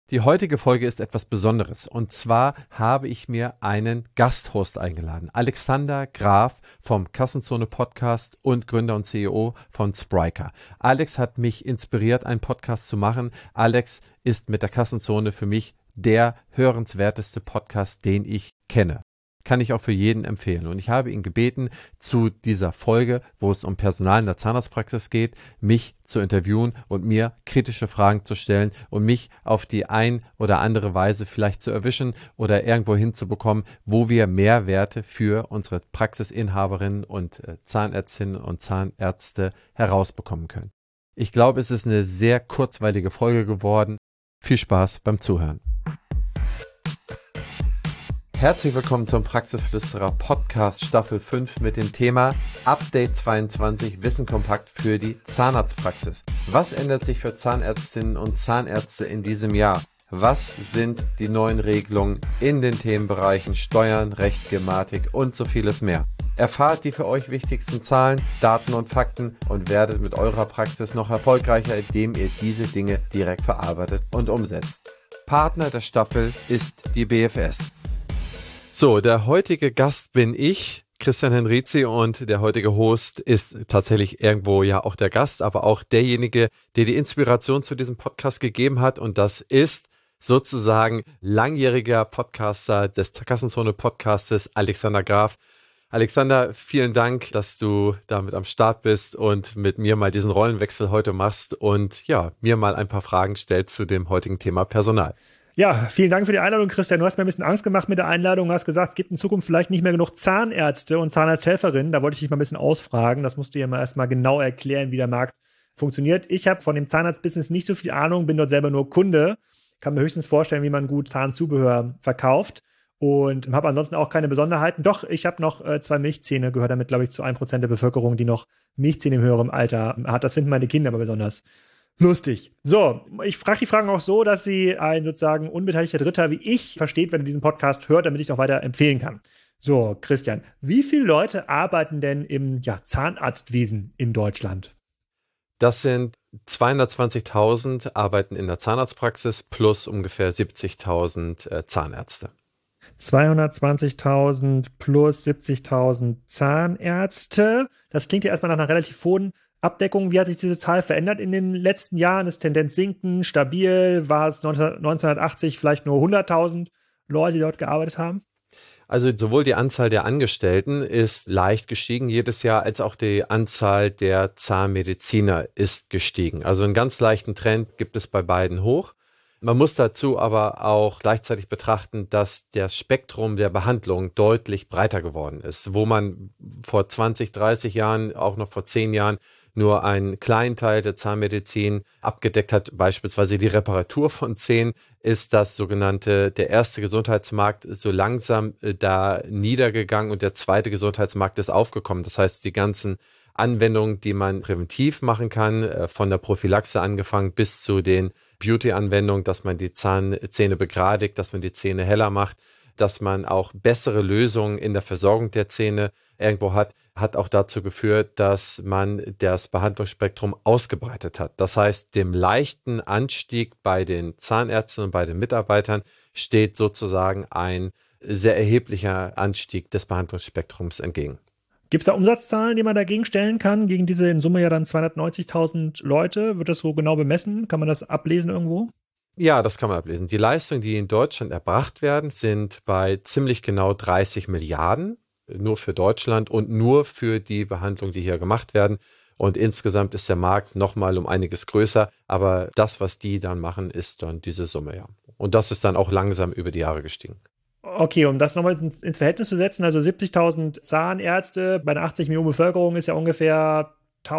Die heutige Folge ist etwas Besonderes und zwar habe ich mir einen Gasthost eingeladen. Alexander Graf vom Kassenzone Podcast und Gründer und CEO von Spryker. Alex hat mich inspiriert, einen Podcast zu machen. Alex ist mit der Kassenzone für mich der hörenswerteste Podcast, den ich kenne. Kann ich auch für jeden empfehlen. Und ich habe ihn gebeten, zu dieser Folge, wo es um Personal in der Zahnarztpraxis geht, mich zu interviewen und mir kritische Fragen zu stellen und mich auf die ein oder andere Weise vielleicht zu erwischen oder irgendwo hinzubekommen, wo wir Mehrwerte für unsere Praxisinhaberinnen und Zahnärztinnen und Zahnärzte herausbekommen können. Ich glaube, es ist eine sehr kurzweilige Folge geworden. Viel Spaß beim Zuhören. Herzlich willkommen zum Praxisflüsterer Podcast Staffel 5 mit dem Thema Update 22 Wissen kompakt für die Zahnarztpraxis. Was ändert sich für Zahnärztinnen und Zahnärzte in diesem Jahr? Was sind die neuen Regelungen in den Themenbereichen Steuern, Recht, Gematik und so vieles mehr? Erfahrt die für euch wichtigsten Zahlen, Daten und Fakten und werdet mit eurer Praxis noch erfolgreicher, indem ihr diese Dinge direkt verarbeitet und umsetzt. Partner der Staffel ist die BFS. So, der heutige Gast bin ich, Christian Henrizi, und der heutige Host ist tatsächlich irgendwo ja auch der Gast, aber auch derjenige, der die Inspiration zu diesem Podcast gegeben hat, und das ist sozusagen langjähriger Podcaster des Kassenzone Podcastes, Alexander Graf. Alexander, vielen Dank, dass du damit am Start bist und mit mir mal diesen Rollenwechsel heute machst und ja, mir mal ein paar Fragen stellst zu dem heutigen Thema Personal. Ja, vielen Dank für die Einladung, Christian. Du hast mir ein bisschen Angst gemacht mit der Einladung. Du hast gesagt, es gibt in Zukunft vielleicht nicht mehr genug Zahnärzte und Zahnarzthelferinnen. Da wollte ich dich mal ein bisschen ausfragen. Das musst du dir mal erstmal genau erklären, wie der Markt funktioniert. Ich habe von dem Zahnarztbusiness nicht so viel Ahnung, bin dort selber nur Kunde. Kann mir höchstens vorstellen, wie man gut Zahnzubehör verkauft und habe ansonsten auch keine Besonderheiten. Doch, ich habe noch 2 Milchzähne, gehört damit, glaube ich, zu 1% der Bevölkerung, die noch Milchzähne im höheren Alter hat. Das finden meine Kinder aber besonders lustig. So, ich frage die Fragen auch so, dass sie ein sozusagen unbeteiligter Dritter wie ich versteht, wenn er diesen Podcast hört, damit ich auch weiter empfehlen kann. So, Christian, wie viele Leute arbeiten denn im Zahnarztwesen in Deutschland? Das sind 220.000 arbeiten in der Zahnarztpraxis plus ungefähr 70.000 Zahnärzte. 220.000 plus 70.000 Zahnärzte. Das klingt ja erstmal nach einer relativ hohen Abdeckung. Wie hat sich diese Zahl verändert in den letzten Jahren? Ist Tendenz sinken, stabil? War es 1980 vielleicht nur 100.000 Leute, die dort gearbeitet haben? Also sowohl die Anzahl der Angestellten ist leicht gestiegen jedes Jahr, als auch die Anzahl der Zahnmediziner ist gestiegen. Also einen ganz leichten Trend gibt es bei beiden hoch. Man muss dazu aber auch gleichzeitig betrachten, dass das Spektrum der Behandlung deutlich breiter geworden ist. Wo man vor 20, 30 Jahren, auch noch vor 10 Jahren, nur einen kleinen Teil der Zahnmedizin abgedeckt hat, beispielsweise die Reparatur von Zähnen, ist der erste Gesundheitsmarkt so langsam da niedergegangen und der zweite Gesundheitsmarkt ist aufgekommen. Das heißt, die ganzen Anwendungen, die man präventiv machen kann, von der Prophylaxe angefangen bis zu den Beauty-Anwendungen, dass man die Zähne begradigt, dass man die Zähne heller macht, dass man auch bessere Lösungen in der Versorgung der Zähne irgendwo hat auch dazu geführt, dass man das Behandlungsspektrum ausgebreitet hat. Das heißt, dem leichten Anstieg bei den Zahnärzten und bei den Mitarbeitern steht sozusagen ein sehr erheblicher Anstieg des Behandlungsspektrums entgegen. Gibt es da Umsatzzahlen, die man dagegen stellen kann, gegen diese in Summe ja dann 290.000 Leute? Wird das so genau bemessen? Kann man das ablesen irgendwo? Ja, das kann man ablesen. Die Leistungen, die in Deutschland erbracht werden, sind bei ziemlich genau 30 Milliarden, nur für Deutschland und nur für die Behandlungen, die hier gemacht werden. Und insgesamt ist der Markt nochmal um einiges größer, aber das, was die dann machen, ist dann diese Summe, ja. Und das ist dann auch langsam über die Jahre gestiegen. Okay, um das nochmal ins Verhältnis zu setzen, also 70.000 Zahnärzte bei einer 80 Millionen Bevölkerung ist ja ungefähr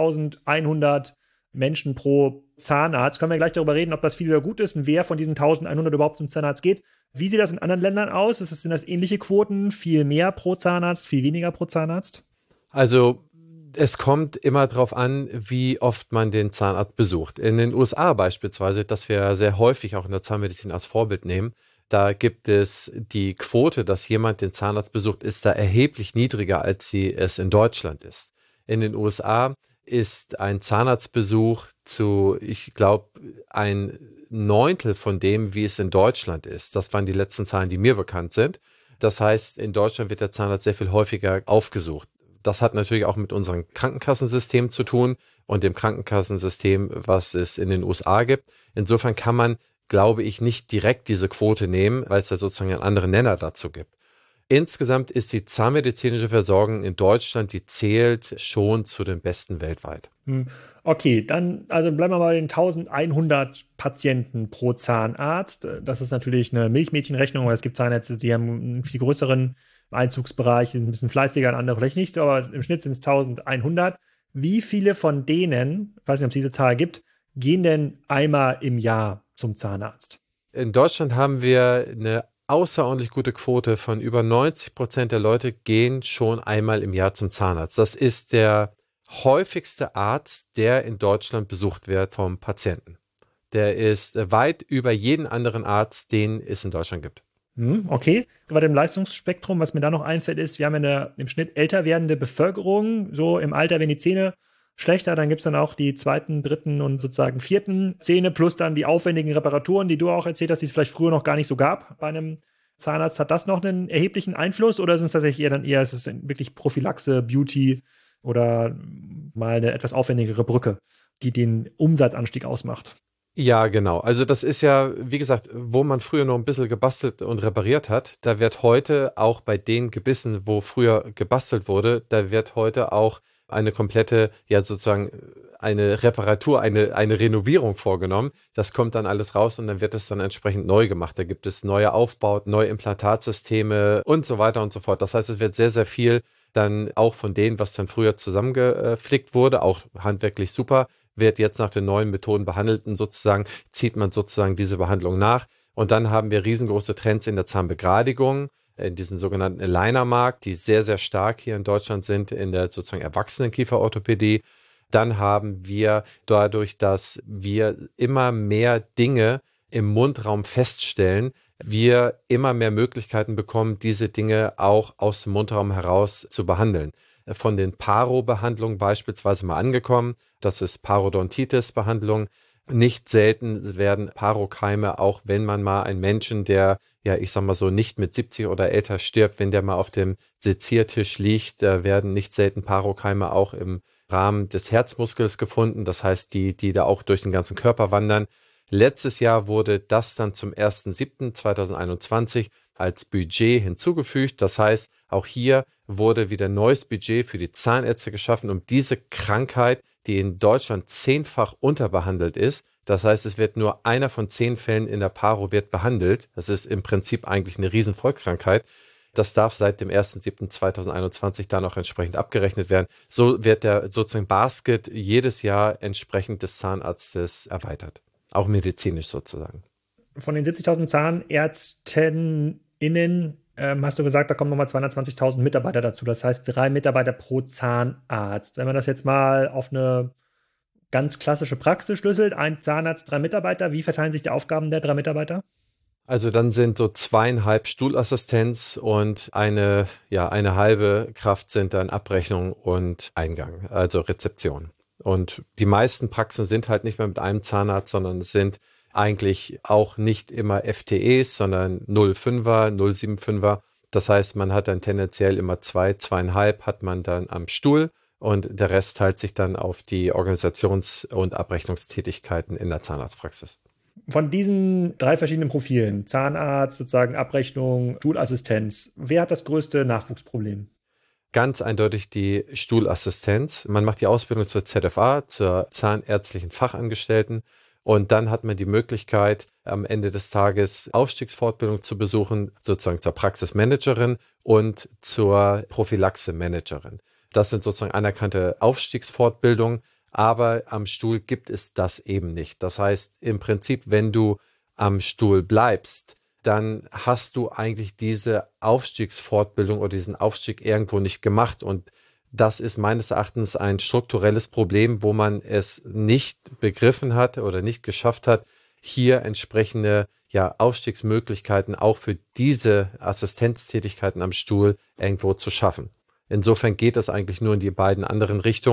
1.100 Menschen pro Zahnarzt. Können wir gleich darüber reden, ob das viel oder gut ist und wer von diesen 1.100 überhaupt zum Zahnarzt geht. Wie sieht das in anderen Ländern aus? Sind das ähnliche Quoten? Viel mehr pro Zahnarzt, viel weniger pro Zahnarzt? Also es kommt immer darauf an, wie oft man den Zahnarzt besucht. In den USA beispielsweise, das wir sehr häufig auch in der Zahnmedizin als Vorbild nehmen, da gibt es die Quote, dass jemand den Zahnarzt besucht, ist da erheblich niedriger, als sie es in Deutschland ist. In den USA ist ein Zahnarztbesuch zu, ich glaube, ein Neuntel von dem, wie es in Deutschland ist. Das waren die letzten Zahlen, die mir bekannt sind. Das heißt, in Deutschland wird der Zahnarzt sehr viel häufiger aufgesucht. Das hat natürlich auch mit unserem Krankenkassensystem zu tun und dem Krankenkassensystem, was es in den USA gibt. Insofern kann man, glaube ich, nicht direkt diese Quote nehmen, weil es da sozusagen einen anderen Nenner dazu gibt. Insgesamt ist die zahnmedizinische Versorgung in Deutschland, die zählt schon zu den besten weltweit. Okay, dann also bleiben wir mal bei den 1100 Patienten pro Zahnarzt. Das ist natürlich eine Milchmädchenrechnung, weil es gibt Zahnärzte, die haben einen viel größeren Einzugsbereich, sind ein bisschen fleißiger, andere vielleicht nicht, aber im Schnitt sind es 1100. Wie viele von denen, ich weiß nicht, ob es diese Zahl gibt, gehen denn einmal im Jahr zum Zahnarzt? In Deutschland haben wir eine außerordentlich gute Quote von über 90% der Leute gehen schon einmal im Jahr zum Zahnarzt. Das ist der häufigste Arzt, der in Deutschland besucht wird vom Patienten. Der ist weit über jeden anderen Arzt, den es in Deutschland gibt. Okay, bei dem Leistungsspektrum, was mir da noch einfällt, ist, wir haben im Schnitt älter werdende Bevölkerung, so im Alter werden die Zähne schlechter, dann gibt es dann auch die zweiten, dritten und sozusagen vierten Zähne plus dann die aufwendigen Reparaturen, die du auch erzählt hast, die es vielleicht früher noch gar nicht so gab bei einem Zahnarzt. Hat das noch einen erheblichen Einfluss oder sind es tatsächlich ist es wirklich Prophylaxe, Beauty oder mal eine etwas aufwendigere Brücke, die den Umsatzanstieg ausmacht? Ja, genau. Also das ist ja, wie gesagt, wo man früher noch ein bisschen gebastelt und repariert hat, da wird heute auch bei den Gebissen, wo früher gebastelt wurde, da wird heute auch eine komplette, ja sozusagen eine Reparatur, eine Renovierung vorgenommen. Das kommt dann alles raus und dann wird es dann entsprechend neu gemacht. Da gibt es neue Aufbauten, neue Implantatsysteme und so weiter und so fort. Das heißt, es wird sehr, sehr viel dann auch von denen, was dann früher zusammengeflickt wurde, auch handwerklich super, wird jetzt nach den neuen Methoden behandelt und sozusagen zieht man sozusagen diese Behandlung nach. Und dann haben wir riesengroße Trends in der Zahnbegradigung, in diesen sogenannten Aligner-Markt, die sehr, sehr stark hier in Deutschland sind, in der sozusagen Erwachsenenkieferorthopädie. Dann haben wir dadurch, dass wir immer mehr Dinge im Mundraum feststellen, wir immer mehr Möglichkeiten bekommen, diese Dinge auch aus dem Mundraum heraus zu behandeln. Von den Paro-Behandlungen beispielsweise mal angekommen, das ist Parodontitis-Behandlung. Nicht selten werden Parokeime, auch wenn man mal einen Menschen, der, ja, ich sag mal so, nicht mit 70 oder älter stirbt, wenn der mal auf dem Seziertisch liegt, da werden nicht selten Parokeime auch im Rahmen des Herzmuskels gefunden. Das heißt, die da auch durch den ganzen Körper wandern. Letztes Jahr wurde das dann zum 1.7.2021 als Budget hinzugefügt. Das heißt, auch hier wurde wieder neues Budget für die Zahnärzte geschaffen, um diese Krankheit, die in Deutschland 10-fach unterbehandelt ist. Das heißt, es wird nur einer von 10 Fällen in der Paro wird behandelt. Das ist im Prinzip eigentlich eine riesen Volkskrankheit. Das darf seit dem 1.7.2021 dann auch entsprechend abgerechnet werden. So wird der sozusagen Basket jedes Jahr entsprechend des Zahnarztes erweitert. Auch medizinisch sozusagen. Von den 70.000 ZahnärztInnen hast du gesagt, da kommen nochmal 220.000 Mitarbeiter dazu. Das heißt 3 Mitarbeiter pro Zahnarzt. Wenn man das jetzt mal auf eine ganz klassische Praxis schlüsselt, ein Zahnarzt, 3 Mitarbeiter, wie verteilen sich die Aufgaben der 3 Mitarbeiter? Also dann sind so 2,5 Stuhlassistenz und eine halbe Kraft sind dann Abrechnung und Eingang, also Rezeption. Und die meisten Praxen sind halt nicht mehr mit einem Zahnarzt, sondern es sind eigentlich auch nicht immer FTEs, sondern 0,5er, 0,75er. Das heißt, man hat dann tendenziell immer 2,5 hat man dann am Stuhl und der Rest teilt sich dann auf die Organisations- und Abrechnungstätigkeiten in der Zahnarztpraxis. Von diesen 3 verschiedenen Profilen, Zahnarzt, sozusagen Abrechnung, Stuhlassistenz, wer hat das größte Nachwuchsproblem? Ganz eindeutig die Stuhlassistenz. Man macht die Ausbildung zur ZFA, zur zahnärztlichen Fachangestellten. Und dann hat man die Möglichkeit, am Ende des Tages Aufstiegsfortbildung zu besuchen, sozusagen zur Praxismanagerin und zur Prophylaxe-Managerin. Das sind sozusagen anerkannte Aufstiegsfortbildungen, aber am Stuhl gibt es das eben nicht. Das heißt, im Prinzip, wenn du am Stuhl bleibst, dann hast du eigentlich diese Aufstiegsfortbildung oder diesen Aufstieg irgendwo nicht gemacht. Und das ist meines Erachtens ein strukturelles Problem, wo man es nicht begriffen hat oder nicht geschafft hat, hier entsprechende Aufstiegsmöglichkeiten auch für diese Assistenztätigkeiten am Stuhl irgendwo zu schaffen. Insofern geht das eigentlich nur in die beiden anderen Richtungen.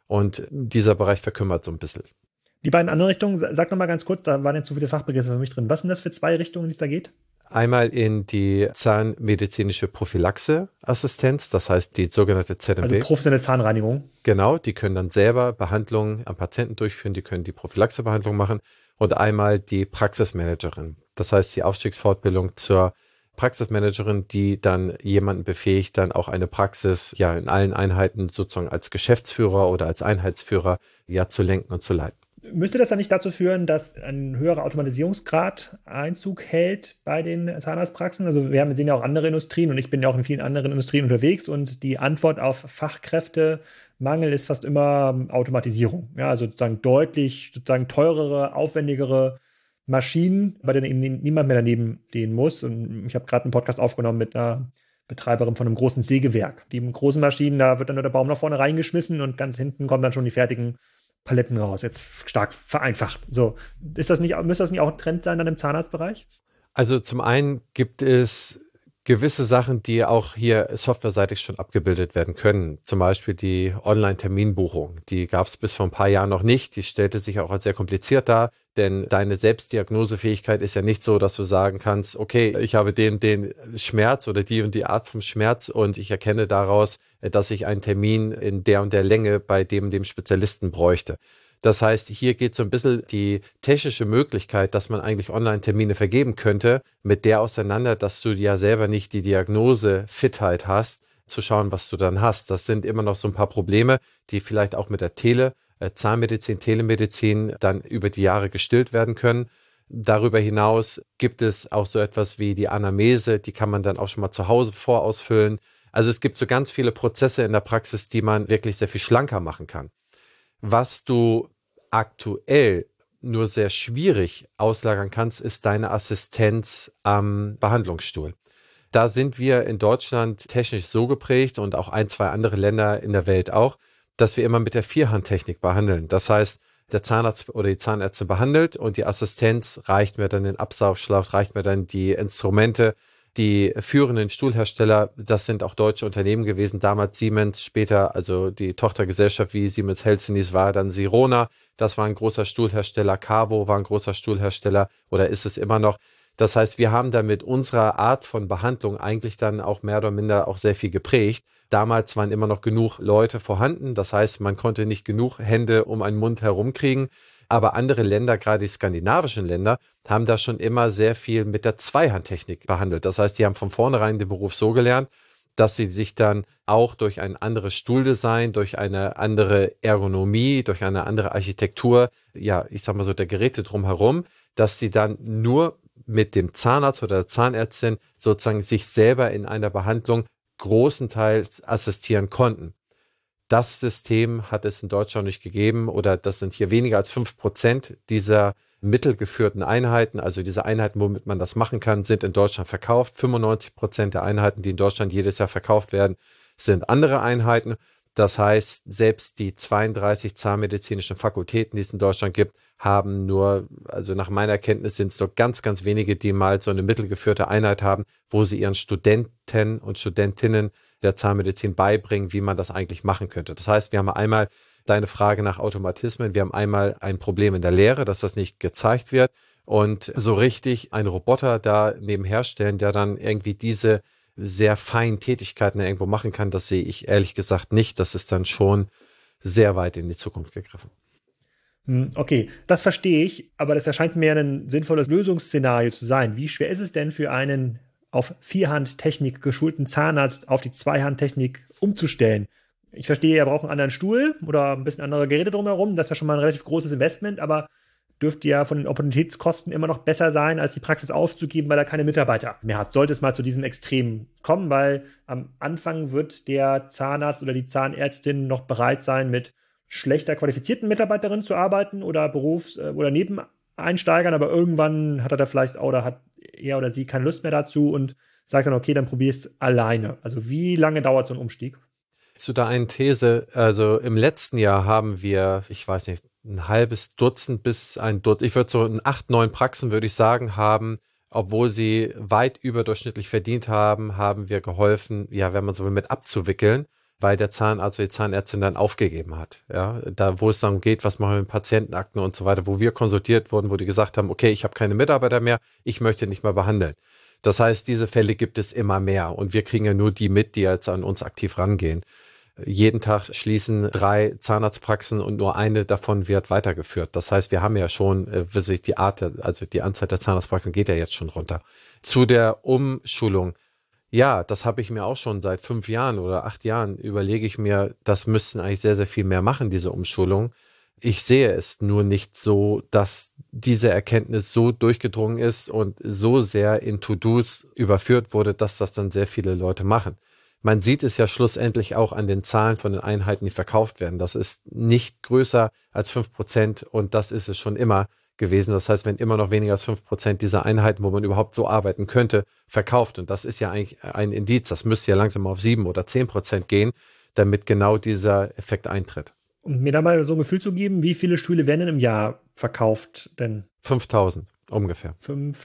Und dieser Bereich verkümmert so ein bisschen. Die beiden anderen Richtungen, sag noch mal ganz kurz, da waren jetzt zu viele Fachbegriffe für mich drin. Was sind das für zwei Richtungen, in die es da geht? Einmal in die zahnmedizinische Prophylaxe-Assistenz, das heißt die sogenannte ZMB. Also professionelle Zahnreinigung. Genau, die können dann selber Behandlungen am Patienten durchführen, die können die Prophylaxe-Behandlung machen. Und einmal die Praxismanagerin, das heißt die Aufstiegsfortbildung zur Praxismanagerin, die dann jemanden befähigt, dann auch eine Praxis ja in allen Einheiten sozusagen als Geschäftsführer oder als Einheitsführer ja zu lenken und zu leiten. Müsste das dann nicht dazu führen, dass ein höherer Automatisierungsgrad Einzug hält bei den Zahnarztpraxen? Also wir sehen ja auch andere Industrien und ich bin ja auch in vielen anderen Industrien unterwegs und die Antwort auf Fachkräftemangel ist fast immer Automatisierung. Ja, also sozusagen deutlich teurere, aufwendigere Maschinen, bei denen eben niemand mehr daneben stehen muss. Und ich habe gerade einen Podcast aufgenommen mit einer Betreiberin von einem großen Sägewerk. Die großen Maschinen, da wird dann nur der Baum nach vorne reingeschmissen und ganz hinten kommen dann schon die fertigen Paletten raus, jetzt stark vereinfacht. So, müsste das nicht auch ein Trend sein dann im Zahnarztbereich? Also zum einen gibt es gewisse Sachen, die auch hier softwareseitig schon abgebildet werden können. Zum Beispiel die Online-Terminbuchung. Die gab es bis vor ein paar Jahren noch nicht. Die stellte sich auch als sehr kompliziert dar, denn deine Selbstdiagnosefähigkeit ist ja nicht so, dass du sagen kannst, okay, ich habe den Schmerz oder die und die Art vom Schmerz und ich erkenne daraus, dass ich einen Termin in der und der Länge bei dem Spezialisten bräuchte. Das heißt, hier geht so ein bisschen die technische Möglichkeit, dass man eigentlich Online-Termine vergeben könnte, mit der auseinander, dass du ja selber nicht die Diagnose-Fitheit hast, zu schauen, was du dann hast. Das sind immer noch so ein paar Probleme, die vielleicht auch mit der Zahnmedizin, Telemedizin dann über die Jahre gestillt werden können. Darüber hinaus gibt es auch so etwas wie die Anamnese, die kann man dann auch schon mal zu Hause vorausfüllen. Also es gibt so ganz viele Prozesse in der Praxis, die man wirklich sehr viel schlanker machen kann. Was du aktuell nur sehr schwierig auslagern kannst, ist deine Assistenz am Behandlungsstuhl. Da sind wir in Deutschland technisch so geprägt und auch ein, zwei andere Länder in der Welt auch, dass wir immer mit der Vierhandtechnik behandeln. Das heißt, der Zahnarzt oder die Zahnärztin behandelt und die Assistenz reicht mir dann den Absaugschlauch, reicht mir dann die Instrumente. Die führenden Stuhlhersteller, das sind auch deutsche Unternehmen gewesen, damals Siemens, später also die Tochtergesellschaft wie Siemens Healthineers war dann Sirona, das war ein großer Stuhlhersteller, Carvo war ein großer Stuhlhersteller oder ist es immer noch. Das heißt, wir haben da mit unserer Art von Behandlung eigentlich dann auch mehr oder minder auch sehr viel geprägt. Damals waren immer noch genug Leute vorhanden, das heißt, man konnte nicht genug Hände um einen Mund herumkriegen. Aber andere Länder, gerade die skandinavischen Länder, haben da schon immer sehr viel mit der Zweihandtechnik behandelt. Das heißt, die haben von vornherein den Beruf so gelernt, dass sie sich dann auch durch ein anderes Stuhldesign, durch eine andere Ergonomie, durch eine andere Architektur, ja, ich sag mal so der Geräte drumherum, dass sie dann nur mit dem Zahnarzt oder der Zahnärztin sozusagen sich selber in einer Behandlung großenteils assistieren konnten. Das System hat es in Deutschland nicht gegeben oder das sind hier weniger als 5% dieser mittelgeführten Einheiten, also diese Einheiten, womit man das machen kann, sind in Deutschland verkauft. 95% der Einheiten, die in Deutschland jedes Jahr verkauft werden, sind andere Einheiten. Das heißt, selbst die 32 zahnmedizinischen Fakultäten, die es in Deutschland gibt, haben nur, also nach meiner Kenntnis sind es nur ganz, ganz wenige, die mal so eine mittelgeführte Einheit haben, wo sie ihren Studenten und Studentinnen der Zahnmedizin beibringen, wie man das eigentlich machen könnte. Das heißt, wir haben einmal deine Frage nach Automatismen, wir haben einmal ein Problem in der Lehre, dass das nicht gezeigt wird und so richtig einen Roboter da nebenher stellen, der dann irgendwie diese sehr feinen Tätigkeiten irgendwo machen kann, das sehe ich ehrlich gesagt nicht. Das ist dann schon sehr weit in die Zukunft gegriffen. Okay, das verstehe ich, aber das erscheint mir ein sinnvolles Lösungsszenario zu sein. Wie schwer ist es denn für einen auf Vierhandtechnik geschulten Zahnarzt auf die Zweihandtechnik umzustellen? Ich verstehe, er braucht einen anderen Stuhl oder ein bisschen andere Geräte drumherum. Das ist ja schon mal ein relativ großes Investment, aber dürfte ja von den Opportunitätskosten immer noch besser sein, als die Praxis aufzugeben, weil er keine Mitarbeiter mehr hat. Sollte es mal zu diesem Extrem kommen, weil am Anfang wird der Zahnarzt oder die Zahnärztin noch bereit sein, mit schlechter qualifizierten Mitarbeiterinnen zu arbeiten oder oder Nebeneinsteigern, aber irgendwann hat er da vielleicht oder hat er oder sie keine Lust mehr dazu und sagt dann, okay, dann probier es alleine. Also wie lange dauert so ein Umstieg? Zu der einen These, also im letzten Jahr haben wir, ich weiß nicht, ein halbes Dutzend bis ein Dutzend, ich würde so in 8, 9 Praxen, würde ich sagen, haben, obwohl sie weit überdurchschnittlich verdient haben, haben wir geholfen, ja, wenn man so will, mit abzuwickeln, weil der Zahnarzt oder die Zahnärztin dann aufgegeben hat. Ja, da, wo es dann geht, was machen wir mit Patientenakten und so weiter, wo wir konsultiert wurden, wo die gesagt haben, okay, ich habe keine Mitarbeiter mehr, ich möchte nicht mehr behandeln. Das heißt, diese Fälle gibt es immer mehr und wir kriegen ja nur die mit, die jetzt an uns aktiv rangehen. Jeden Tag schließen 3 Zahnarztpraxen und nur eine davon wird weitergeführt. Das heißt, wir haben ja schon wirklich die also die Anzahl der Zahnarztpraxen geht ja jetzt schon runter. Zu der Umschulung. Ja, das habe ich mir auch schon seit 5 Jahren oder 8 Jahren überlege ich mir, das müssten eigentlich sehr, sehr viel mehr machen, diese Umschulung. Ich sehe es nur nicht so, dass diese Erkenntnis so durchgedrungen ist und so sehr in To-Dos überführt wurde, dass das dann sehr viele Leute machen. Man sieht es ja schlussendlich auch an den Zahlen von den Einheiten, die verkauft werden. Das ist nicht größer als 5% und das ist es schon immer gewesen. Das heißt, wenn immer noch weniger als 5% dieser Einheiten, wo man überhaupt so arbeiten könnte, verkauft, und das ist ja eigentlich ein Indiz, das müsste ja langsam auf 7 oder 10% gehen, damit genau dieser Effekt eintritt. Um mir da mal so ein Gefühl zu geben, wie viele Stühle werden denn im Jahr verkauft denn? 5.000 ungefähr.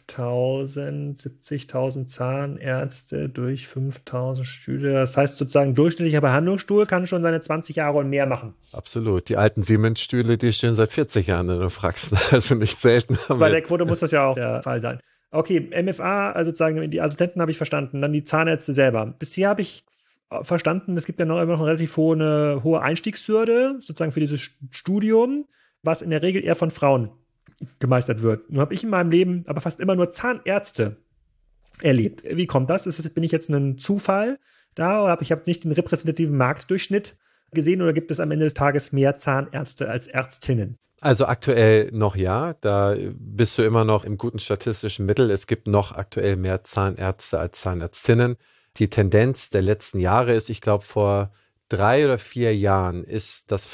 5.000, 70.000 Zahnärzte durch 5.000 Stühle. Das heißt sozusagen, ein durchschnittlicher Behandlungsstuhl kann schon seine 20 Jahre und mehr machen. Absolut. Die alten Siemens-Stühle, die stehen seit 40 Jahren in den Praxen. Also nicht selten. Bei der Quote muss das ja auch der Fall sein. Okay, MFA, also sozusagen die Assistenten habe ich verstanden, dann die Zahnärzte selber. Bisher habe ich verstanden, es gibt ja noch immer noch eine relativ hohe Einstiegshürde, sozusagen für dieses Studium, was in der Regel eher von Frauen gemeistert wird. Nun habe ich in meinem Leben aber fast immer nur Zahnärzte erlebt. Wie kommt das? Bin ich jetzt ein Zufall da oder habe ich nicht den repräsentativen Marktdurchschnitt gesehen oder gibt es am Ende des Tages mehr Zahnärzte als Ärztinnen? Also aktuell noch ja, da bist du immer noch im guten statistischen Mittel. Es gibt noch aktuell mehr Zahnärzte als Zahnärztinnen. Die Tendenz der letzten Jahre ist, ich glaube, vor 3 oder 4 Jahren ist das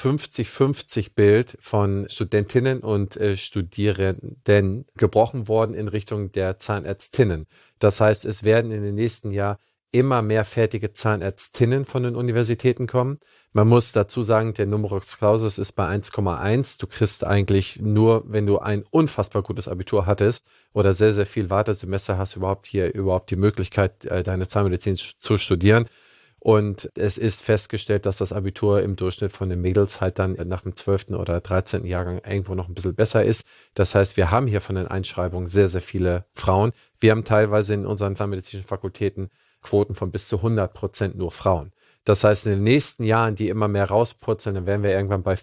50-50-Bild von Studentinnen und Studierenden gebrochen worden in Richtung der Zahnärztinnen. Das heißt, es werden in den nächsten Jahren immer mehr fertige Zahnärztinnen von den Universitäten kommen. Man muss dazu sagen, der Numerus Clausus ist bei 1,1. Du kriegst eigentlich nur, wenn du ein unfassbar gutes Abitur hattest oder sehr, sehr viel Wartesemester hast, überhaupt die Möglichkeit, deine Zahnmedizin zu studieren. Und es ist festgestellt, dass das Abitur im Durchschnitt von den Mädels halt dann nach dem 12. oder 13. Jahrgang irgendwo noch ein bisschen besser ist. Das heißt, wir haben hier von den Einschreibungen sehr, sehr viele Frauen. Wir haben teilweise in unseren zahnmedizinischen Fakultäten Quoten von bis zu 100% nur Frauen. Das heißt, in den nächsten Jahren, die immer mehr rauspurzeln, dann werden wir irgendwann bei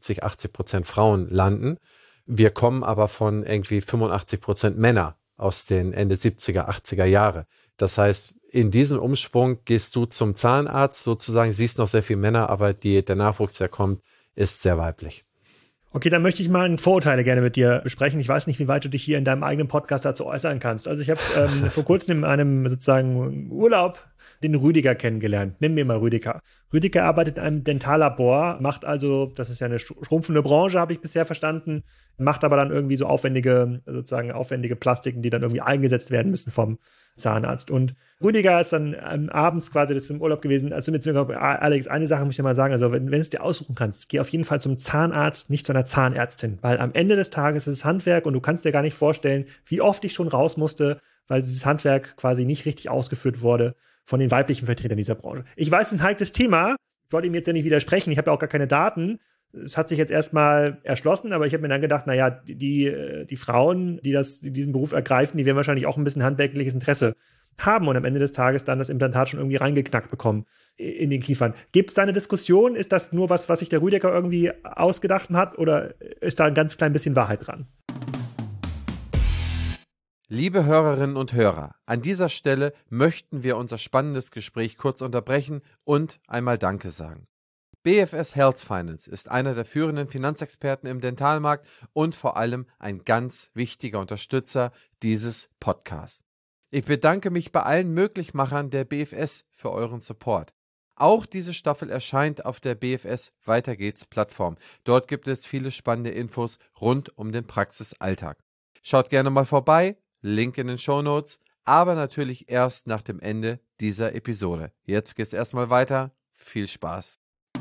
75-80% Frauen landen. Wir kommen aber von irgendwie 85% Männer aus den Ende 70er, 80er Jahre. Das heißt, in diesem Umschwung gehst du zum Zahnarzt sozusagen, siehst noch sehr viele Männer, aber der Nachwuchs, der kommt, ist sehr weiblich. Okay, dann möchte ich mal Vorurteile gerne mit dir besprechen. Ich weiß nicht, wie weit du dich hier in deinem eigenen Podcast dazu äußern kannst. Also ich habe vor kurzem in einem sozusagen Urlaub den Rüdiger kennengelernt. Nennen wir mal Rüdiger. Rüdiger arbeitet in einem Dentallabor, macht also, das ist ja eine schrumpfende Branche, habe ich bisher verstanden, macht aber dann irgendwie so aufwendige Plastiken, die dann irgendwie eingesetzt werden müssen vom Zahnarzt. Und Rüdiger ist dann abends quasi, das ist im Urlaub gewesen, also mit mir, Alex, eine Sache muss ich dir mal sagen, also wenn du es dir aussuchen kannst, geh auf jeden Fall zum Zahnarzt, nicht zu einer Zahnärztin, weil am Ende des Tages ist es Handwerk und du kannst dir gar nicht vorstellen, wie oft ich schon raus musste, weil dieses Handwerk quasi nicht richtig ausgeführt wurde von den weiblichen Vertretern dieser Branche. Ich weiß, es ist ein heikles Thema, ich wollte ihm jetzt ja nicht widersprechen, ich habe ja auch gar keine Daten. Es hat sich jetzt erstmal erschlossen, aber ich habe mir dann gedacht, naja, die Frauen, die diesen Beruf ergreifen, die werden wahrscheinlich auch ein bisschen handwerkliches Interesse haben und am Ende des Tages dann das Implantat schon irgendwie reingeknackt bekommen in den Kiefern. Gibt es da eine Diskussion? Ist das nur was sich der Rüdiger irgendwie ausgedacht hat oder ist da ein ganz klein bisschen Wahrheit dran? Liebe Hörerinnen und Hörer, an dieser Stelle möchten wir unser spannendes Gespräch kurz unterbrechen und einmal Danke sagen. BFS Health Finance ist einer der führenden Finanzexperten im Dentalmarkt und vor allem ein ganz wichtiger Unterstützer dieses Podcasts. Ich bedanke mich bei allen Möglichmachern der BFS für euren Support. Auch diese Staffel erscheint auf der BFS Weiter geht's Plattform. Dort gibt es viele spannende Infos rund um den Praxisalltag. Schaut gerne mal vorbei, Link in den Shownotes, aber natürlich erst nach dem Ende dieser Episode. Jetzt geht's erstmal weiter. Viel Spaß.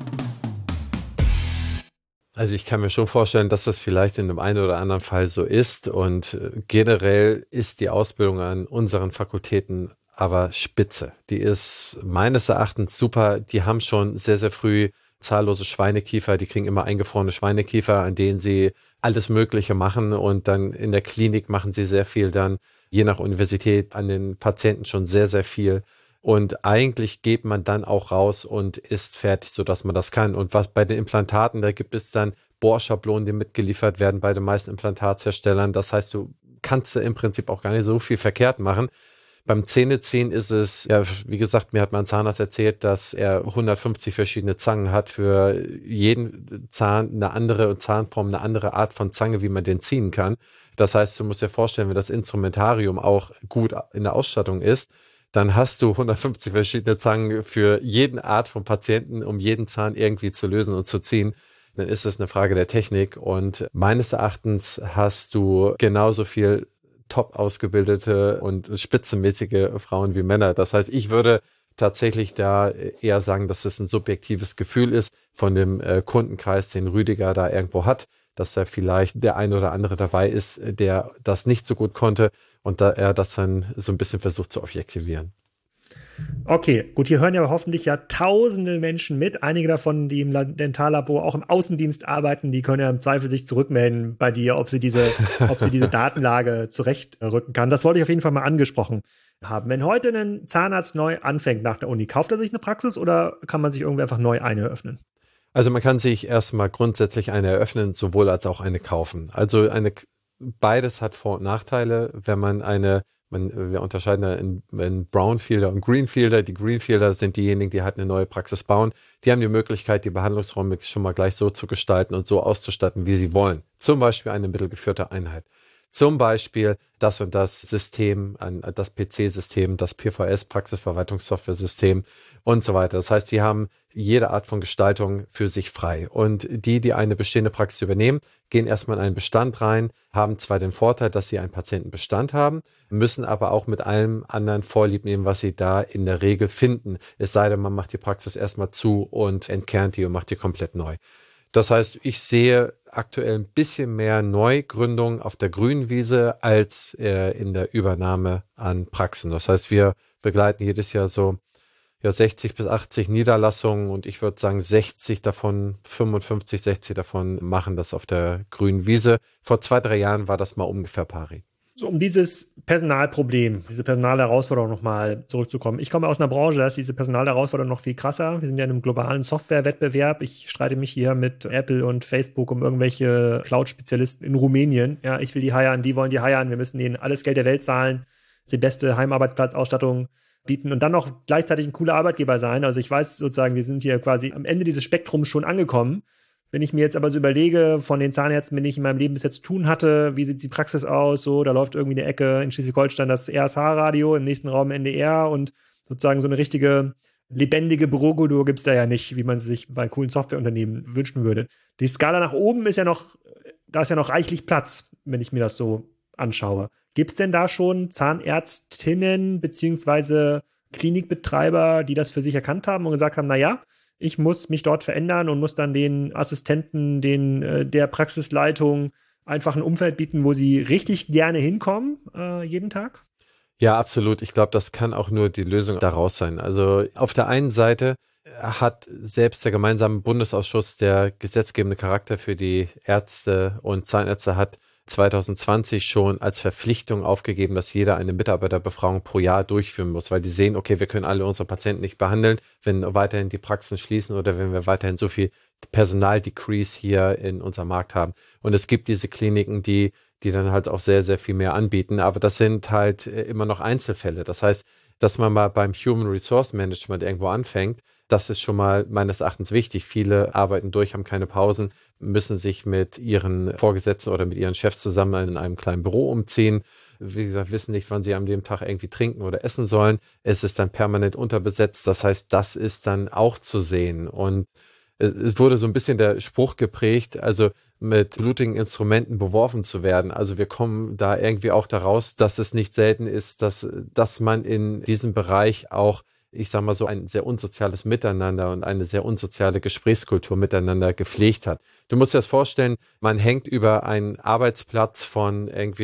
Also ich kann mir schon vorstellen, dass das vielleicht in dem einen oder anderen Fall so ist und generell ist die Ausbildung an unseren Fakultäten aber spitze. Die ist meines Erachtens super. Die haben schon sehr, sehr früh zahllose Schweinekiefer. Die kriegen immer eingefrorene Schweinekiefer, an denen sie alles Mögliche machen. Und dann in der Klinik machen sie sehr viel dann, je nach Universität, an den Patienten schon sehr, sehr viel. Und eigentlich geht man dann auch raus und ist fertig, sodass man das kann. Und was bei den Implantaten, da gibt es dann Bohrschablonen, die mitgeliefert werden bei den meisten Implantatsherstellern. Das heißt, du kannst im Prinzip auch gar nicht so viel verkehrt machen. Beim Zähneziehen ist es, ja, wie gesagt, mir hat mein Zahnarzt erzählt, dass er 150 verschiedene Zangen hat, für jeden Zahn eine andere Zahnform, eine andere Art von Zange, wie man den ziehen kann. Das heißt, du musst dir vorstellen, wenn das Instrumentarium auch gut in der Ausstattung ist, dann hast du 150 verschiedene Zangen für jeden Art von Patienten, um jeden Zahn irgendwie zu lösen und zu ziehen. Dann ist es eine Frage der Technik. Und meines Erachtens hast du genauso viel top ausgebildete und spitzenmäßige Frauen wie Männer. Das heißt, ich würde tatsächlich da eher sagen, dass es ein subjektives Gefühl ist von dem Kundenkreis, den Rüdiger da irgendwo hat, dass da vielleicht der ein oder andere dabei ist, der das nicht so gut konnte und da er das dann so ein bisschen versucht zu objektivieren. Okay, gut, hier hören ja hoffentlich ja tausende Menschen mit. Einige davon, die im Dentallabor auch im Außendienst arbeiten, die können ja im Zweifel sich zurückmelden bei dir, ob sie diese Datenlage zurechtrücken kann. Das wollte ich auf jeden Fall mal angesprochen haben. Wenn heute ein Zahnarzt neu anfängt nach der Uni, kauft er sich eine Praxis oder kann man sich irgendwie einfach neu eine eröffnen? Also man kann sich erstmal grundsätzlich eine eröffnen, sowohl als auch eine kaufen. Also beides hat Vor- und Nachteile. Wenn man wir unterscheiden da in Brownfielder und Greenfielder. Die Greenfielder sind diejenigen, die halt eine neue Praxis bauen. Die haben die Möglichkeit, die Behandlungsräume schon mal gleich so zu gestalten und so auszustatten, wie sie wollen. Zum Beispiel eine mittelgeführte Einheit. Zum Beispiel das und das System, das PC-System, das PVS, Praxisverwaltungssoftware-System und so weiter. Das heißt, die haben jede Art von Gestaltung für sich frei. Und die eine bestehende Praxis übernehmen, gehen erstmal in einen Bestand rein, haben zwar den Vorteil, dass sie einen Patientenbestand haben, müssen aber auch mit allem anderen Vorlieb nehmen, was sie da in der Regel finden. Es sei denn, man macht die Praxis erstmal zu und entkernt die und macht die komplett neu. Das heißt, ich sehe aktuell ein bisschen mehr Neugründung auf der grünen Wiese als in der Übernahme an Praxen. Das heißt, wir begleiten jedes Jahr so 60 bis 80 Niederlassungen und ich würde sagen 60 davon, 55, 60 davon machen das auf der grünen Wiese. Vor 2-3 Jahren war das mal ungefähr pari. So, um dieses Personalproblem, diese Personalherausforderung nochmal zurückzukommen. Ich komme aus einer Branche, da ist diese Personalherausforderung noch viel krasser. Wir sind ja in einem globalen Softwarewettbewerb. Ich streite mich hier mit Apple und Facebook um irgendwelche Cloud-Spezialisten in Rumänien. Ja, ich will die hiren, die wollen die hiren. Wir müssen denen alles Geld der Welt zahlen, die beste Heimarbeitsplatzausstattung bieten und dann noch gleichzeitig ein cooler Arbeitgeber sein. Also ich weiß sozusagen, wir sind hier quasi am Ende dieses Spektrums schon angekommen. Wenn ich mir jetzt aber so überlege, von den Zahnärzten, mit denen ich in meinem Leben bis jetzt zu tun hatte, wie sieht die Praxis aus? So, da läuft irgendwie eine Ecke in Schleswig-Holstein das RSH-Radio, im nächsten Raum NDR und sozusagen so eine richtige lebendige Bürokultur gibt es da ja nicht, wie man sie sich bei coolen Softwareunternehmen wünschen würde. Die Skala nach oben da ist ja noch reichlich Platz, wenn ich mir das so anschaue. Gibt es denn da schon Zahnärztinnen beziehungsweise Klinikbetreiber, die das für sich erkannt haben und gesagt haben, naja, ich muss mich dort verändern und muss dann den Assistenten, der Praxisleitung einfach ein Umfeld bieten, wo sie richtig gerne hinkommen, jeden Tag? Ja, absolut. Ich glaube, das kann auch nur die Lösung daraus sein. Also auf der einen Seite hat selbst der gemeinsame Bundesausschuss, der gesetzgebende Charakter für die Ärzte und Zahnärzte hat, 2020 schon als Verpflichtung aufgegeben, dass jeder eine Mitarbeiterbefragung pro Jahr durchführen muss, weil die sehen, okay, wir können alle unsere Patienten nicht behandeln, wenn weiterhin die Praxen schließen oder wenn wir weiterhin so viel Personal-Decrease hier in unserem Markt haben. Und es gibt diese Kliniken, die dann halt auch sehr, sehr viel mehr anbieten, aber das sind halt immer noch Einzelfälle. Das heißt, dass man mal beim Human Resource Management irgendwo anfängt, das ist schon mal meines Erachtens wichtig. Viele arbeiten durch, haben keine Pausen, müssen sich mit ihren Vorgesetzten oder mit ihren Chefs zusammen in einem kleinen Büro umziehen. Wie gesagt, wissen nicht, wann sie an dem Tag irgendwie trinken oder essen sollen. Es ist dann permanent unterbesetzt. Das heißt, das ist dann auch zu sehen. Und es wurde so ein bisschen der Spruch geprägt, also mit blutigen Instrumenten beworfen zu werden. Also wir kommen da irgendwie auch daraus, dass es nicht selten ist, dass man in diesem Bereich auch, ich sag mal so, ein sehr unsoziales Miteinander und eine sehr unsoziale Gesprächskultur miteinander gepflegt hat. Du musst dir das vorstellen, man hängt über einen Arbeitsplatz von irgendwie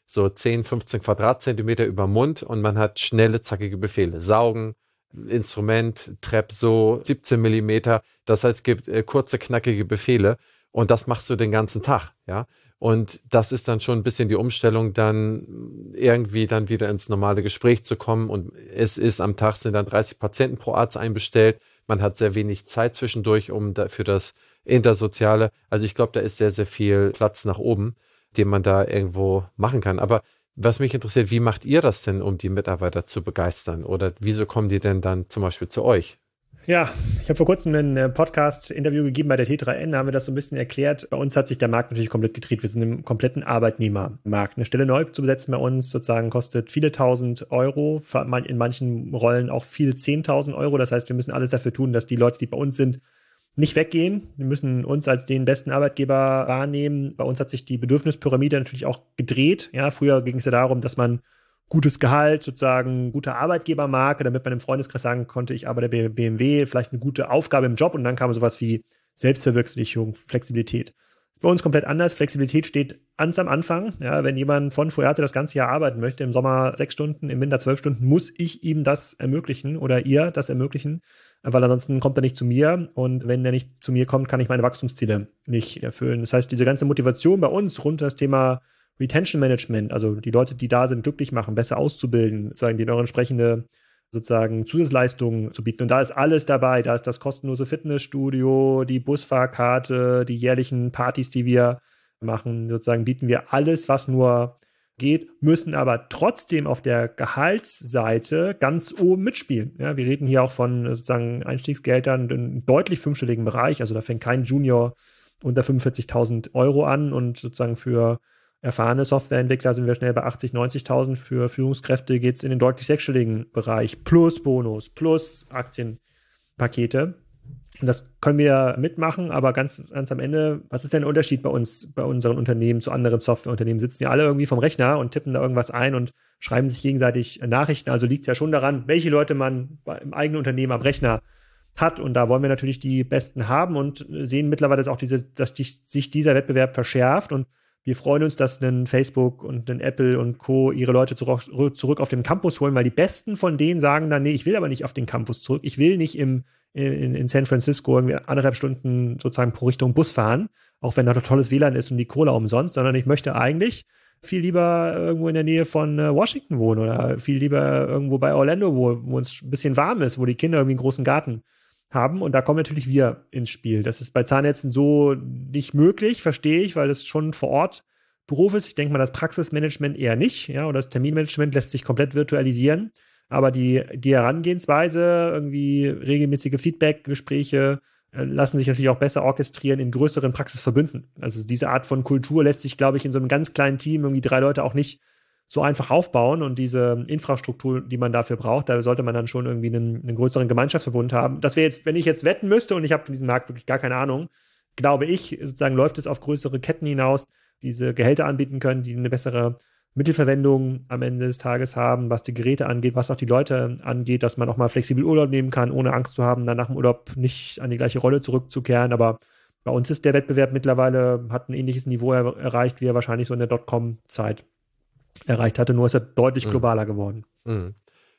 so 10, 15 Quadratzentimeter über den Mund und man hat schnelle, zackige Befehle. Saugen, Instrument, Trepp so, 17 Millimeter. Das heißt, es gibt kurze, knackige Befehle und das machst du den ganzen Tag, ja. Und das ist dann schon ein bisschen die Umstellung, dann irgendwie dann wieder ins normale Gespräch zu kommen. Und es ist am Tag sind dann 30 Patienten pro Arzt einbestellt. Man hat sehr wenig Zeit zwischendurch für das Intersoziale. Also ich glaube, da ist sehr, sehr viel Platz nach oben, den man da irgendwo machen kann. Aber was mich interessiert, wie macht ihr das denn, um die Mitarbeiter zu begeistern? Oder wieso kommen die denn dann zum Beispiel zu euch? Ja, ich habe vor kurzem ein Podcast-Interview gegeben bei der T3N, da haben wir das so ein bisschen erklärt. Bei uns hat sich der Markt natürlich komplett gedreht. Wir sind im kompletten Arbeitnehmermarkt. Eine Stelle neu zu besetzen bei uns sozusagen kostet viele tausend Euro, in manchen Rollen auch viele 10.000 Euro. Das heißt, wir müssen alles dafür tun, dass die Leute, die bei uns sind, nicht weggehen. Wir müssen uns als den besten Arbeitgeber wahrnehmen. Bei uns hat sich die Bedürfnispyramide natürlich auch gedreht. Ja, früher ging es ja darum, dass man gutes Gehalt, sozusagen gute Arbeitgebermarke, damit man im Freundeskreis sagen konnte, ich arbeite bei BMW, vielleicht eine gute Aufgabe im Job und dann kam sowas wie Selbstverwirklichung, Flexibilität. Bei uns komplett anders. Flexibilität steht ganz am Anfang. Ja, wenn jemand von Fuyate das ganze Jahr arbeiten möchte, im Sommer 6 Stunden, im Winter 12 Stunden, muss ich ihm das ermöglichen oder ihr das ermöglichen, weil ansonsten kommt er nicht zu mir und wenn er nicht zu mir kommt, kann ich meine Wachstumsziele nicht erfüllen. Das heißt, diese ganze Motivation bei uns rund um das Thema Retention Management, also die Leute, die da sind, glücklich machen, besser auszubilden, sozusagen die noch entsprechende sozusagen Zusatzleistungen zu bieten. Und da ist alles dabei. Da ist das kostenlose Fitnessstudio, die Busfahrkarte, die jährlichen Partys, die wir machen. Sozusagen bieten wir alles, was nur geht, müssen aber trotzdem auf der Gehaltsseite ganz oben mitspielen. Ja, wir reden hier auch von sozusagen Einstiegsgeldern in deutlich fünfstelligen Bereich. Also da fängt kein Junior unter 45.000 Euro an und sozusagen für erfahrene Softwareentwickler sind wir schnell bei 80.000, 90.000. Für Führungskräfte geht es in den deutlich sechsstelligen Bereich. Plus Bonus, plus Aktienpakete. Und das können wir mitmachen, aber ganz am Ende, was ist denn der Unterschied bei uns, bei unseren Unternehmen zu anderen Softwareunternehmen? Sitzen ja alle irgendwie vom Rechner und tippen da irgendwas ein und schreiben sich gegenseitig Nachrichten. Also liegt es ja schon daran, welche Leute man im eigenen Unternehmen am Rechner hat. Und da wollen wir natürlich die Besten haben und sehen mittlerweile auch dass sich dieser Wettbewerb verschärft. Und wir freuen uns, dass ein Facebook und ein Apple und Co. ihre Leute zurück auf den Campus holen, weil die Besten von denen sagen dann, nee, ich will aber nicht auf den Campus zurück. Ich will nicht in San Francisco irgendwie 1,5 Stunden sozusagen pro Richtung Bus fahren, auch wenn da doch tolles WLAN ist und die Cola umsonst, sondern ich möchte eigentlich viel lieber irgendwo in der Nähe von Washington wohnen oder viel lieber irgendwo bei Orlando, wo es ein bisschen warm ist, wo die Kinder irgendwie einen großen Garten haben. Und da kommen natürlich wir ins Spiel. Das ist bei Zahnärzten so nicht möglich, verstehe ich, weil das schon vor Ort Beruf ist. Ich denke mal, das Praxismanagement eher nicht, ja, oder das Terminmanagement lässt sich komplett virtualisieren. Aber die Herangehensweise, irgendwie regelmäßige Feedback-Gespräche lassen sich natürlich auch besser orchestrieren in größeren Praxisverbünden. Also diese Art von Kultur lässt sich, glaube ich, in so einem ganz kleinen Team irgendwie 3 Leute auch nicht so einfach aufbauen. Und diese Infrastruktur, die man dafür braucht, da sollte man dann schon irgendwie einen größeren Gemeinschaftsverbund haben. Das wäre jetzt, wenn ich jetzt wetten müsste, und ich habe von diesem Markt wirklich gar keine Ahnung, glaube ich, sozusagen läuft es auf größere Ketten hinaus, diese Gehälter anbieten können, die eine bessere Mittelverwendung am Ende des Tages haben, was die Geräte angeht, was auch die Leute angeht, dass man auch mal flexibel Urlaub nehmen kann, ohne Angst zu haben, dann nach dem Urlaub nicht an die gleiche Rolle zurückzukehren. Aber bei uns ist der Wettbewerb mittlerweile, hat ein ähnliches Niveau erreicht, wie er wahrscheinlich so in der Dotcom-Zeit erreicht hatte, nur ist er deutlich globaler geworden. Mhm.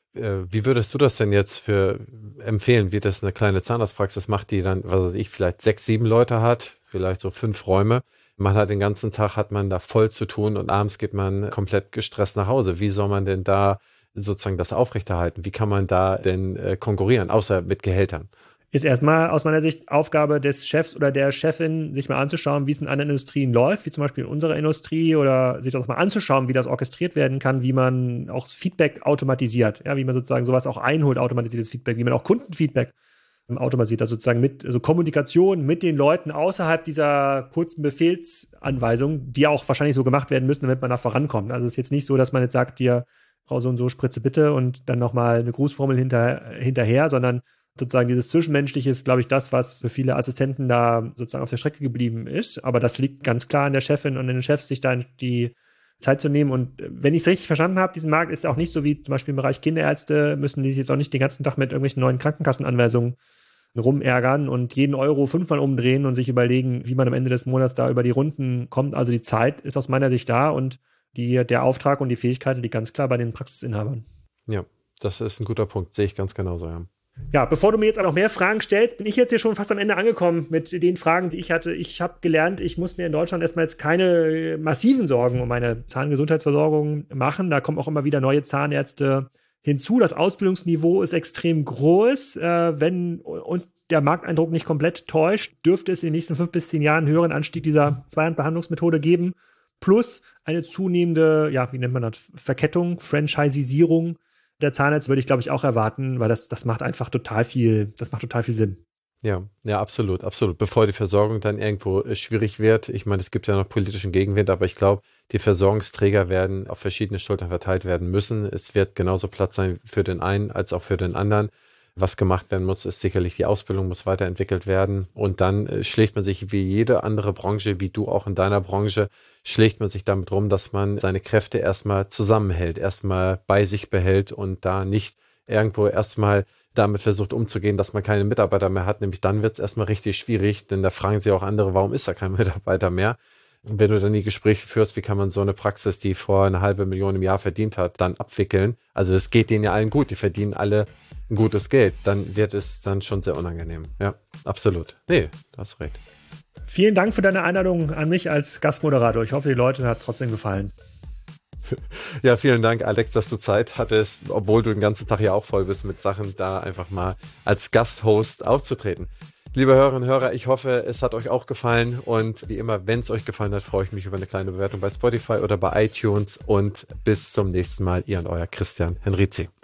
Wie würdest du das denn jetzt empfehlen, wie das eine kleine Zahnarztpraxis macht, die dann, was weiß ich, vielleicht 6, 7 Leute hat, vielleicht so 5 Räume? Man hat den ganzen Tag, hat man da voll zu tun und abends geht man komplett gestresst nach Hause. Wie soll man denn da sozusagen das aufrechterhalten? Wie kann man da denn konkurrieren, außer mit Gehältern? Ist erstmal aus meiner Sicht Aufgabe des Chefs oder der Chefin, sich mal anzuschauen, wie es in anderen Industrien läuft, wie zum Beispiel in unserer Industrie, oder sich das auch mal anzuschauen, wie das orchestriert werden kann, wie man auch das Feedback automatisiert, ja, wie man sozusagen sowas auch einholt, automatisiertes Feedback, wie man auch Kundenfeedback automatisiert, also sozusagen also Kommunikation mit den Leuten außerhalb dieser kurzen Befehlsanweisungen, die auch wahrscheinlich so gemacht werden müssen, damit man da vorankommt. Also es ist jetzt nicht so, dass man jetzt sagt, hier, Frau so und so, Spritze bitte und dann nochmal eine Grußformel hinterher, sondern sozusagen dieses Zwischenmenschliche ist, glaube ich, das, was für viele Assistenten da sozusagen auf der Strecke geblieben ist. Aber das liegt ganz klar an der Chefin und an den Chefs, sich da die Zeit zu nehmen. Und wenn ich es richtig verstanden habe, diesen Markt ist auch nicht so wie zum Beispiel im Bereich Kinderärzte, müssen die sich jetzt auch nicht den ganzen Tag mit irgendwelchen neuen Krankenkassenanweisungen rumärgern und jeden Euro 5-mal umdrehen und sich überlegen, wie man am Ende des Monats da über die Runden kommt. Also die Zeit ist aus meiner Sicht da und der Auftrag und die Fähigkeit liegt ganz klar bei den Praxisinhabern. Ja, das ist ein guter Punkt. Sehe ich ganz genauso, ja. Ja, bevor du mir jetzt auch noch mehr Fragen stellst, bin ich jetzt hier schon fast am Ende angekommen mit den Fragen, die ich hatte. Ich habe gelernt, ich muss mir in Deutschland erstmal jetzt keine massiven Sorgen um meine Zahngesundheitsversorgung machen. Da kommen auch immer wieder neue Zahnärzte hinzu. Das Ausbildungsniveau ist extrem groß. Wenn uns der Markteindruck nicht komplett täuscht, dürfte es in den nächsten 5 bis 10 Jahren einen höheren Anstieg dieser Zweihandbehandlungsmethode geben. Plus eine zunehmende, ja, wie nennt man das, Verkettung, Franchisierung der Zahnärzte würde ich, glaube ich, auch erwarten, weil das macht einfach total viel Sinn. Ja, absolut, absolut. Bevor die Versorgung dann irgendwo schwierig wird. Ich meine, es gibt ja noch politischen Gegenwind, aber ich glaube, die Versorgungsträger werden auf verschiedene Schultern verteilt werden müssen. Es wird genauso Platz sein für den einen als auch für den anderen. Was gemacht werden muss, ist sicherlich die Ausbildung muss weiterentwickelt werden. Und dann schlägt man sich wie jede andere Branche, wie du auch in deiner Branche, schlägt man sich damit rum, dass man seine Kräfte erstmal zusammenhält, erstmal bei sich behält und da nicht irgendwo erstmal damit versucht umzugehen, dass man keine Mitarbeiter mehr hat. Nämlich dann wird es erstmal richtig schwierig, denn da fragen sich auch andere, warum ist da kein Mitarbeiter mehr? Und wenn du dann die Gespräche führst, wie kann man so eine Praxis, die vor 500.000 im Jahr verdient hat, dann abwickeln? Also es geht denen ja allen gut, die verdienen alle ein gutes Geld. Dann wird es dann schon sehr unangenehm. Ja, absolut. Nee, du hast recht. Vielen Dank für deine Einladung an mich als Gastmoderator. Ich hoffe, die Leute hat es trotzdem gefallen. Ja, vielen Dank, Alex, dass du Zeit hattest, obwohl du den ganzen Tag ja auch voll bist mit Sachen, da einfach mal als Gasthost aufzutreten. Liebe Hörerinnen und Hörer, ich hoffe, es hat euch auch gefallen und wie immer, wenn es euch gefallen hat, freue ich mich über eine kleine Bewertung bei Spotify oder bei iTunes und bis zum nächsten Mal, ihr und euer Christian Henrizi.